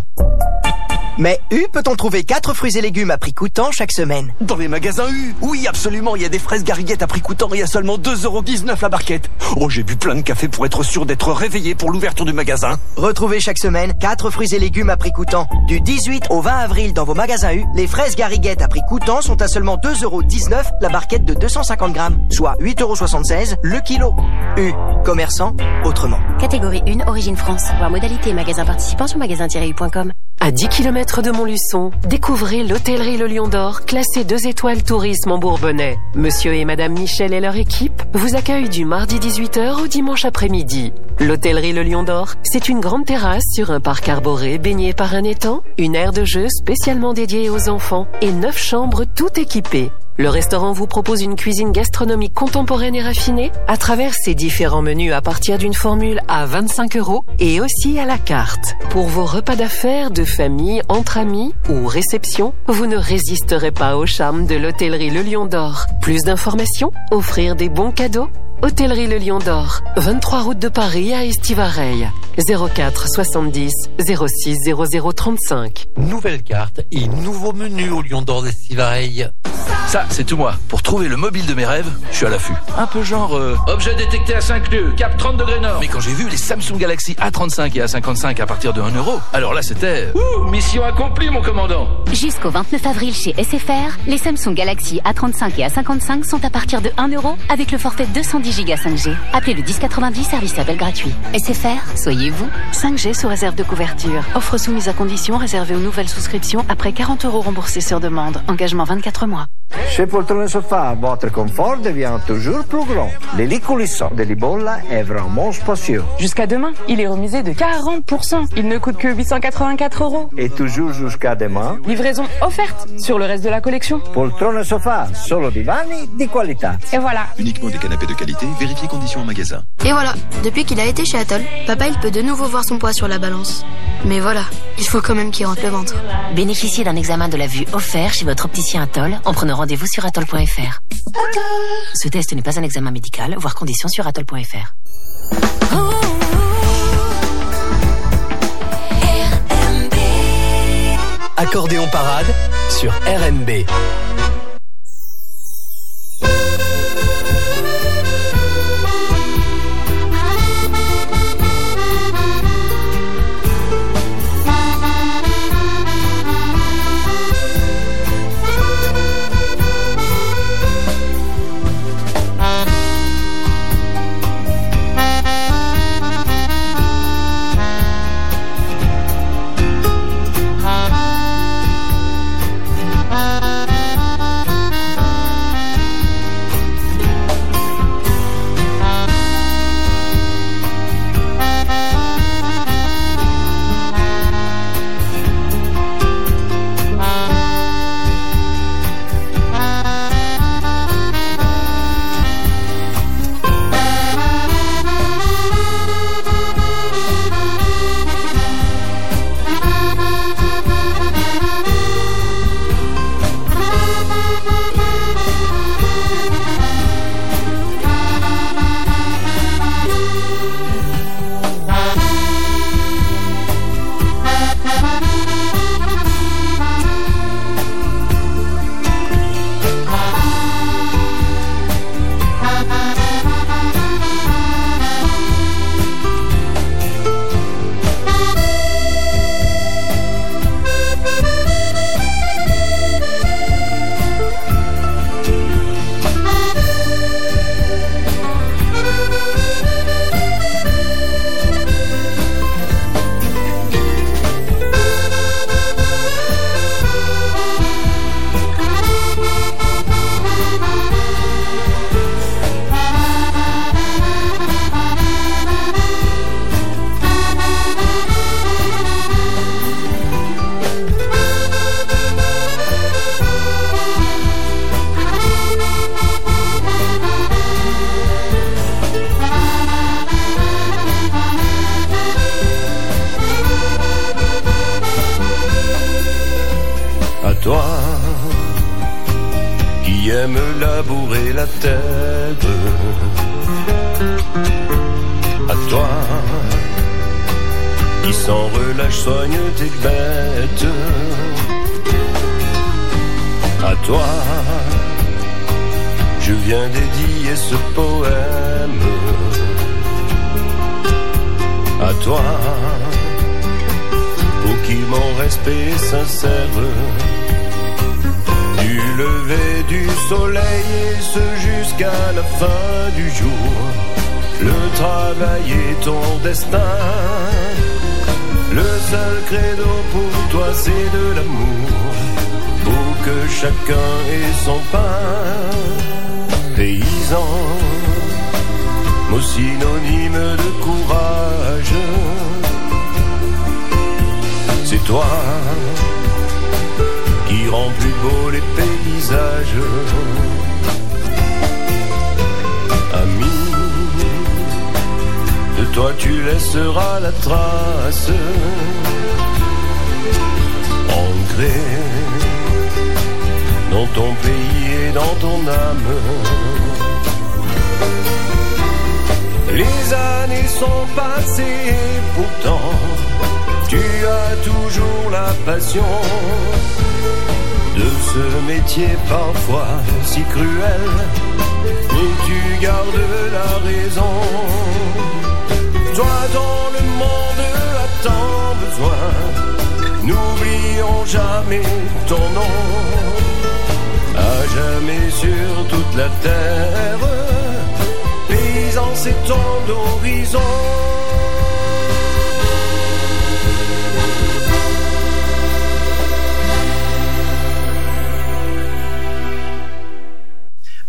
Mais U peut-on trouver quatre fruits et légumes à prix coûtant chaque semaine? Dans les magasins U, oui absolument, il y a des fraises Gariguette à prix coûtant et à seulement deux euros dix-neuf la barquette. Oh, j'ai bu plein de café pour être sûr d'être réveillé pour l'ouverture du magasin. Retrouvez chaque semaine quatre fruits et légumes à prix coûtant. Du dix-huit au vingt avril dans vos magasins U, les fraises Gariguette à prix coûtant sont à seulement deux euros dix-neuf la barquette de deux cent cinquante grammes, soit huit euros soixante-seize le kilo. U, commerçant autrement. Catégorie un, Origine France. Voir modalité magasin participant sur magasin tiret u point com. À dix kilomètres de Montluçon, découvrez l'hôtellerie Le Lion d'Or, classée deux étoiles tourisme en Bourbonnais. Monsieur et Madame Michel et leur équipe vous accueillent du mardi dix-huit heures au dimanche après-midi. L'hôtellerie Le Lion d'Or, c'est une grande terrasse sur un parc arboré baigné par un étang, une aire de jeu spécialement dédiée aux enfants et neuf chambres toutes équipées. Le restaurant vous propose une cuisine gastronomique contemporaine et raffinée à travers ses différents menus à partir d'une formule à vingt-cinq euros et aussi à la carte. Pour vos repas d'affaires, de famille, entre amis ou réception, vous ne résisterez pas au charme de l'hôtellerie Le Lion d'Or. Plus d'informations, offrir des bons cadeaux. Hôtellerie Le Lion d'Or, vingt-trois route de Paris à Estivareil, zéro quatre soixante-dix zéro six zéro zéro trente-cinq. Nouvelle carte et nouveau menu au Lion d'Or d'Estivareil. Ça, c'est tout moi. Pour trouver le mobile de mes rêves, je suis à l'affût. Un peu genre... Euh... Objet détecté à cinq nœuds, cap trente degrés nord. Mais quand j'ai vu les Samsung Galaxy A trente-cinq et A cinquante-cinq à partir de un euro, alors là c'était... Ouh, mission accomplie mon commandant. Jusqu'au vingt-neuf avril chez S F R, les Samsung Galaxy A trente-cinq et A cinquante-cinq sont à partir de un euro avec le forfait deux cent dix giga cinq G. Appelez le dix quatre-vingt-dix, service appel gratuit. S F R, soyez vous. cinq G sous réserve de couverture. Offre soumise à condition réservée aux nouvelles souscriptions après quarante euros remboursés sur demande. Engagement vingt-quatre mois. Chez Poltrone Sofa, votre confort devient toujours plus grand. Les lits coulissants de Libolla est vraiment spacieux. Jusqu'à demain, il est remisé de quarante pour cent. Il ne coûte que huit cent quatre-vingt-quatre euros. Et toujours jusqu'à demain, livraison offerte sur le reste de la collection. Poltrone Sofa, solo divani di qualità. Et voilà. Uniquement des canapés de qualité, vérifiez conditions en magasin. Et voilà, depuis qu'il a été chez Atoll, papa il peut de nouveau voir son poids sur la balance. Mais voilà, il faut quand même qu'il rentre le ventre. Bénéficiez d'un examen de la vue offert chez votre opticien Atoll en prenant rendez-vous sur atoll point f r. Ce test n'est pas un examen médical, voire conditions sur atoll point f r. Accordéon parade sur R M B. Toi qui aimes labourer la terre, à toi qui sans relâche soigne tes bêtes, à toi je viens dédier ce poème, à toi pour qui mon respect sincère. Du lever du soleil et ce jusqu'à la fin du jour, le travail est ton destin. Le seul credo pour toi c'est de l'amour, pour que chacun ait son pain. Paysan, mot synonyme de courage, c'est toi qui rend plus beaux les paysages. Ami, de toi tu laisseras la trace, ancré dans ton pays et dans ton âme. Les années sont passées, pourtant tu as toujours la passion de ce métier parfois si cruel, et tu gardes la raison. Toi dont le monde a tant besoin, n'oublions jamais ton nom, à jamais sur toute la terre. Paysan, c'est ton horizon.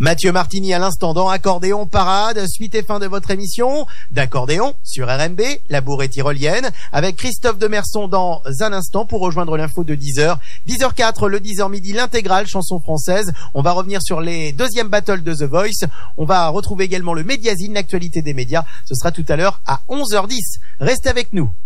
Mathieu Martini à l'instant dans Accordéon Parade, suite et fin de votre émission d'Accordéon sur R M B, la bourrée tyrolienne, avec Christophe Demerson dans un instant pour rejoindre l'info de dix heures. dix heures quatre, le dix heures midi, l'intégrale chanson française. On va revenir sur les deuxièmes battles de The Voice. On va retrouver également le Médiazine, l'actualité des médias. Ce sera tout à l'heure à onze heures dix. Restez avec nous.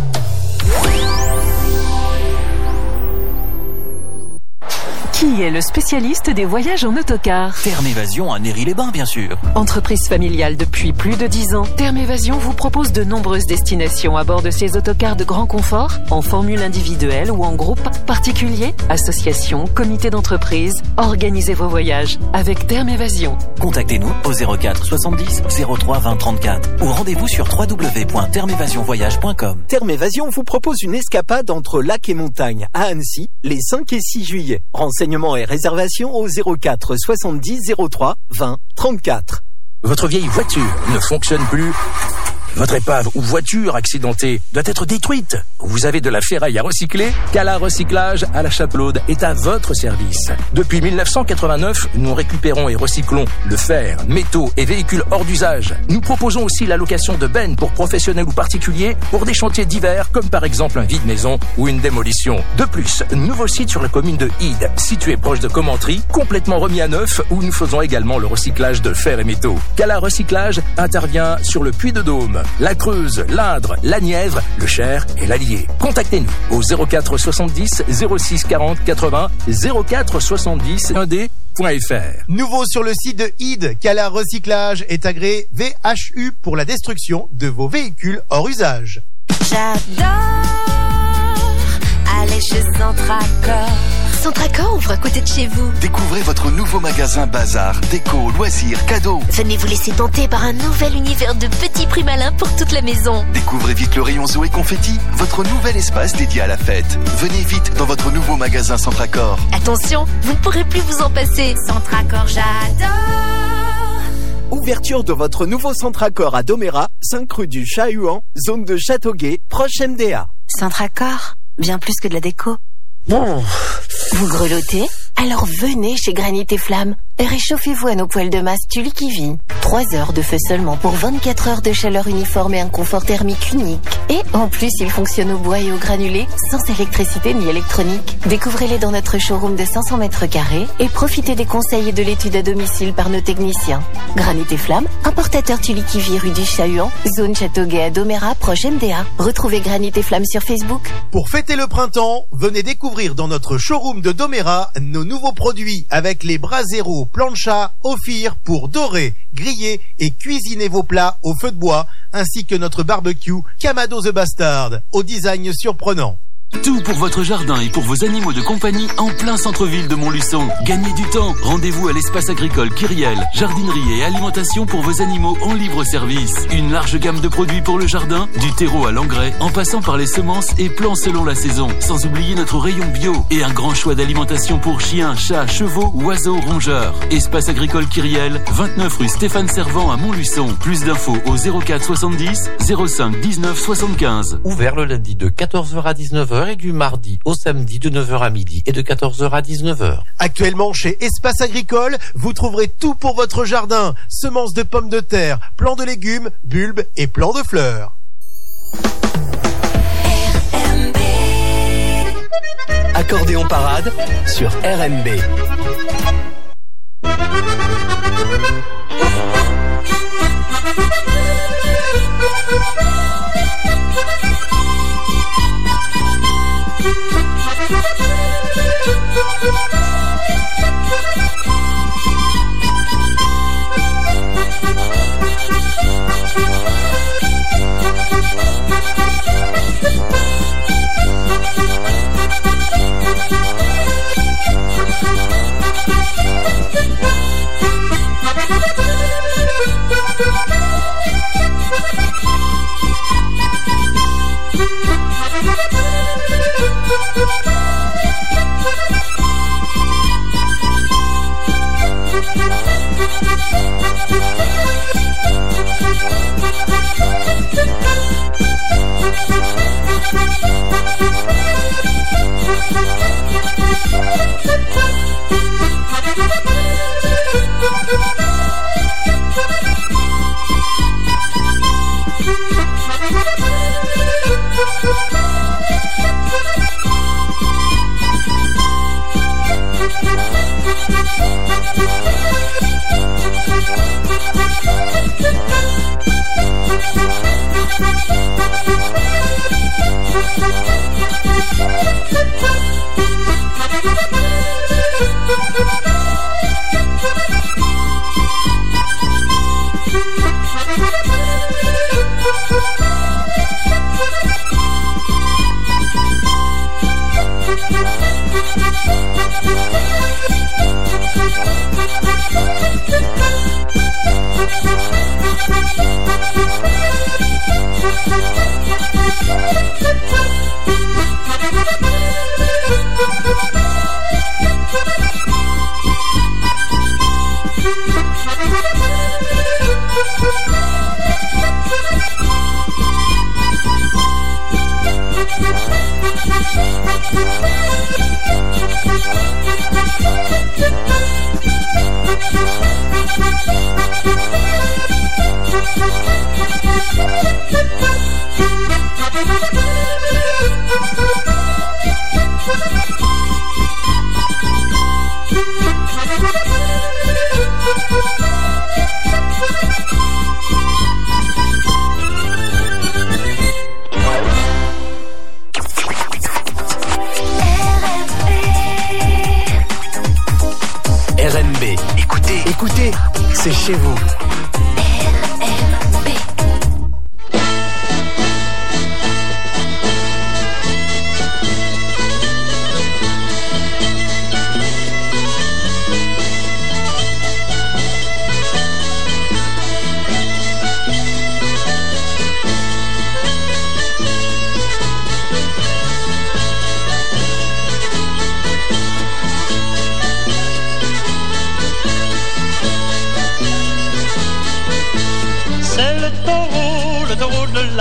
Qui est le spécialiste des voyages en autocar? Terme Évasion à Néry-les-Bains, bien sûr. Entreprise familiale depuis plus de dix ans, Terme Évasion vous propose de nombreuses destinations à bord de ses autocars de grand confort, en formule individuelle ou en groupe, particulier, association, comité d'entreprise. Organisez vos voyages avec Terme Évasion. Contactez-nous au zéro quatre soixante-dix zéro trois vingt trente-quatre ou rendez-vous sur w w w point terme évasion voyage point com. Terme Évasion vous propose une escapade entre lac et montagne à Annecy les cinq et six juillet. Renseignements et réservations au zéro quatre soixante-dix zéro trois vingt trente-quatre. Votre vieille voiture ne fonctionne plus. Votre épave ou voiture accidentée doit être détruite. Vous avez de la ferraille à recycler? Cala Recyclage à la Chapelaude est à votre service. Depuis mille neuf cent quatre-vingt-neuf, nous récupérons et recyclons le fer, métaux et véhicules hors d'usage. Nous proposons aussi la location de bennes pour professionnels ou particuliers pour des chantiers divers comme par exemple un vide-maison ou une démolition. De plus, nouveau site sur la commune de Ide, situé proche de Commentry, complètement remis à neuf où nous faisons également le recyclage de fer et métaux. Cala Recyclage intervient sur le Puy-de-Dôme, la Creuse, l'Indre, la Nièvre, le Cher et l'Allier. Contactez-nous au zéro quatre soixante-dix zéro six quarante quatre-vingts zéro quatre soixante-dix un d point f r. Nouveau sur le site de Ide, Cala Recyclage est agréé V H U pour la destruction de vos véhicules hors usage. J'adore aller chez Centracor. Centracor ouvre à côté de chez vous. Découvrez votre nouveau magasin bazar, déco, loisirs, cadeaux. Venez vous laisser tenter par un nouvel univers de petits prix malins pour toute la maison. Découvrez vite le rayon Zoé Confetti, votre nouvel espace dédié à la fête. Venez vite dans votre nouveau magasin Centracor. Attention, vous ne pourrez plus vous en passer. Centracor, j'adore. Ouverture de votre nouveau Centracor à Domérat, cinq rue du Chat-Huant, zone de Châteauguay, proche M D A. Centracor, bien plus que de la déco. Bon. Vous grelottez? Alors venez chez Granit et Flamme et réchauffez-vous à nos poêles de masse Tully qui vit. trois heures de feu seulement pour vingt-quatre heures de chaleur uniforme et un confort thermique unique. Et en plus, il fonctionne au bois et au granulé, sans électricité ni électronique. Découvrez-les dans notre showroom de cinq cents mètres carrés et profitez des conseils et de l'étude à domicile par nos techniciens. Granit et Flamme, importateur Tully qui vit rue du Chat-Huant, zone Châteauguay à Domérat, proche M D A. Retrouvez Granit et Flamme sur Facebook. Pour fêter le printemps, venez découvrir dans notre showroom de Domérat nos nouveaux produits avec les Brasero Plancha Ophir pour dorer, griller et cuisiner vos plats au feu de bois, ainsi que notre barbecue Kamado the Bastard au design surprenant. Tout pour votre jardin et pour vos animaux de compagnie en plein centre-ville de Montluçon. Gagnez du temps. Rendez-vous à l'espace agricole Kyriel. Jardinerie et alimentation pour vos animaux en libre service. Une large gamme de produits pour le jardin, du terreau à l'engrais, en passant par les semences et plants selon la saison. Sans oublier notre rayon bio et un grand choix d'alimentation pour chiens, chats, chevaux, oiseaux, rongeurs. Espace agricole Kyriel, vingt-neuf rue Stéphane Servant à Montluçon. Plus d'infos au zéro quatre soixante-dix zéro cinq dix-neuf soixante-quinze. Ouvert le lundi de quatorze heures à dix-neuf heures et du mardi au samedi de neuf heures à midi et de quatorze heures à dix-neuf heures. Actuellement chez Espace Agricole, vous trouverez tout pour votre jardin. Semences de pommes de terre, plants de légumes, bulbes et plants de fleurs. Accordéon Parade sur R M B.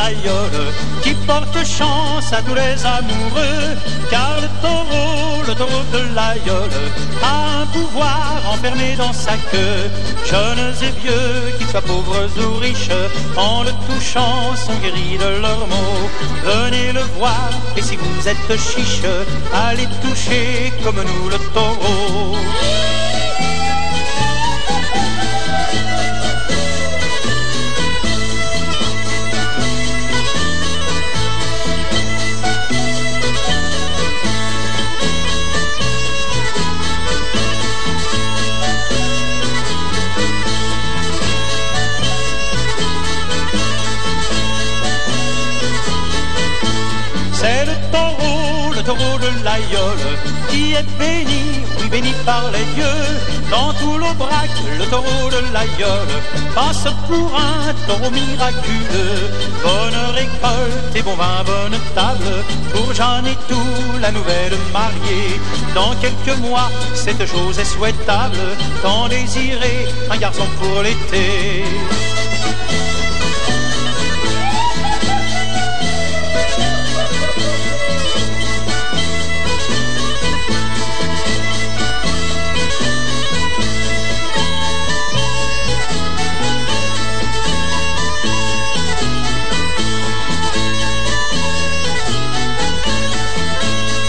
l'aïeul qui porte chance à tous les amoureux. Car le taureau, le taureau de l'aïeul a un pouvoir enfermé dans sa queue. Jeunes et vieux, qu'ils soient pauvres ou riches, en le touchant sont guéris de leurs maux. Venez le voir, et si vous êtes chiche, allez toucher comme nous le taureau. C'est le taureau, le taureau de l'aïeul, qui est béni, oui béni par les dieux. Dans tout l'Aubrac, le taureau de l'aïeul passe pour un taureau miraculeux. Bonne récolte et bon vin, bonne table, pour Jeanne et tout, la nouvelle mariée. Dans quelques mois, cette chose est souhaitable, tant désirer un garçon pour l'été.